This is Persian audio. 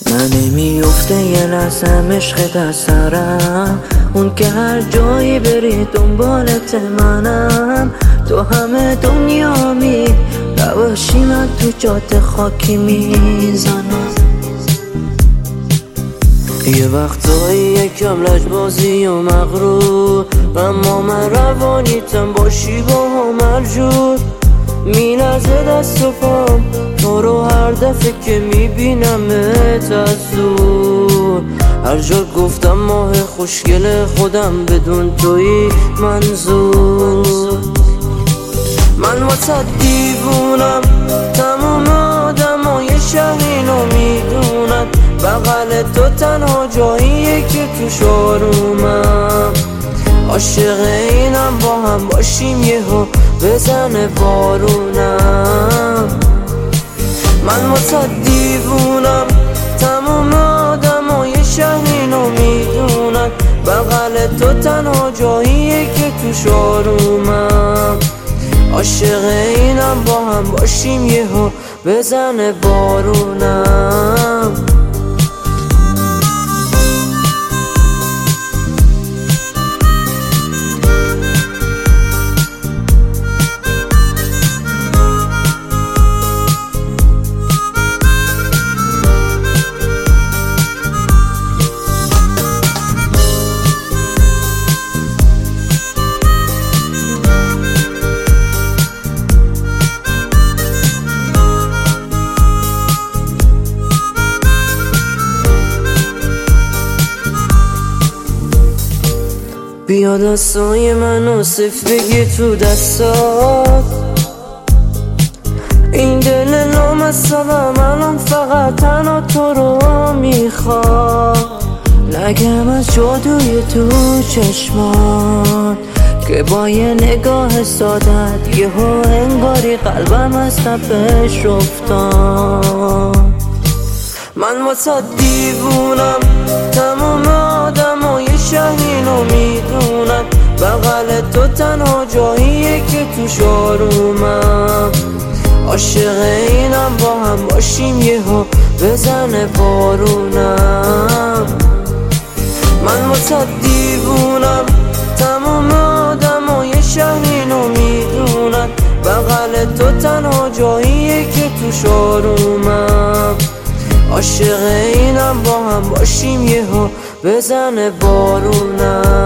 من نمیفته یه لحظه عشق دست سرم، اون که هر جایی بری دنبالت منم. تو همه دنیامی نباشی من تو جاده خاکی میزنم. یه وقتایی یکم لجبازی و مغرور، اما من روانیتم باشی با هم جور. میلرزه دست و پام تو رو هر دفعه که میبینمت از دور. هر جا گفتم ماه خوشگل خودم بدون توی منظور. من واسه دیوونم، تمام آدمای شهر اینو میدونن. بغل تو تنها جاییه که توش آرومم. عاشق اینم با هم باشیم یهو بزنه بارونم. من واسه دیوونم، تمام آدمای شهر اینو میدونن. بغل تو تنها جاییه که توش آرومم. عاشق اینم با هم باشیم یهو بزنه بارونم. بیا دستای منو صف بگی تو دستات. این دل نامصبم الان فقط تنها تو رو میخواد. لگم از جادوی تو چشمان که با یه نگاه سادت یهو انگاری قلبم از تپش افتاد. من واسه دیوونم، تمام آدمای شهر اینو میدونن. بغل تو تنها جاییه که توش آرومم. عاشق اینم با هم باشیم یهو بزنه بارونم. من واسه دیوونم، تمام آدمای شهر اینو میدونن. بغل تو تنها جاییه که توش آرومم. عاشق اینم با هم باشیم یهو بزنه بارونم.